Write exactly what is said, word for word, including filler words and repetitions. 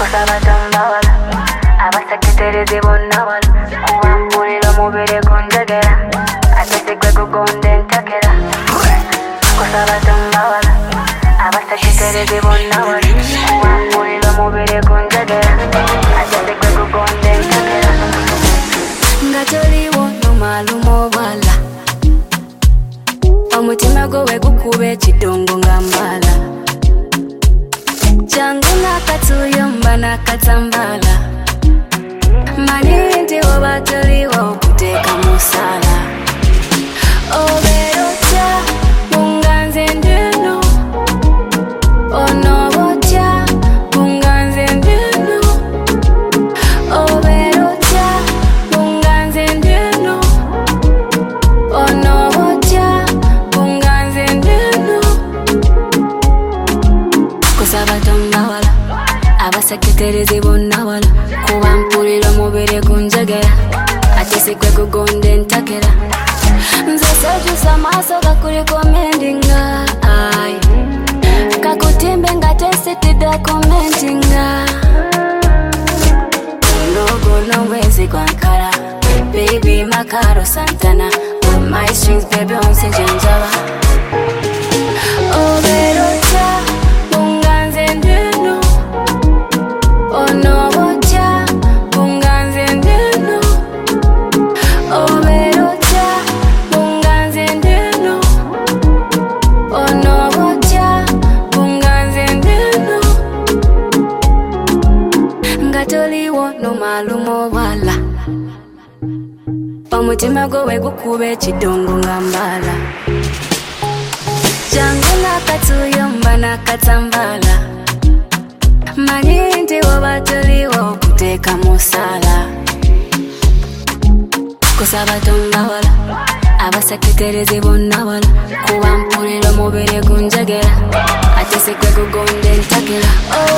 kusaba tambawala abasekitereze bonna wala kuba mpulira omubiri gunjagera ate sigwe gugonda entakera kusaba tambawala abasekitereze bonna wala kuba mpulira omubiri gunjagera ate sigwe gugonda entakera nga toliwo nomalumo bwala omutima gwo wegukuba ekidongo nga mbala jangu nakatuyomba nakatambala mani nti oba toliwo okuteeka musala obeera otya bunganze ndino onooba otya bunganze ndino obeera otya bunganze ndino onooba otya bunganze ndino kusaba tambawala abasekitereze bonna wala kuba mpulira omubiri gunjagera ate sigwe gugonda entakera nze sejusa amaaso gakuliko mendinga ai kakutimbe nga tesitidde komentinga unogono mwezi gwankala baby makaro santana on my strings baby onsinje njaba obeera otya bunganze ndino onooba otya bunganze ndino obeera otya bunganze ndino onooba otya bunganze ndino nga toliwo nomalumo bwala omutima gwo wegukuba ekidongo nga mbala jangu nakatuyomba nakatambala mani nti oba toliwo okuteeka musala kusaba tambawala abasekitereze bonna wala kuba mpulira omubiri gunjagera ate sigwe gugonda entakera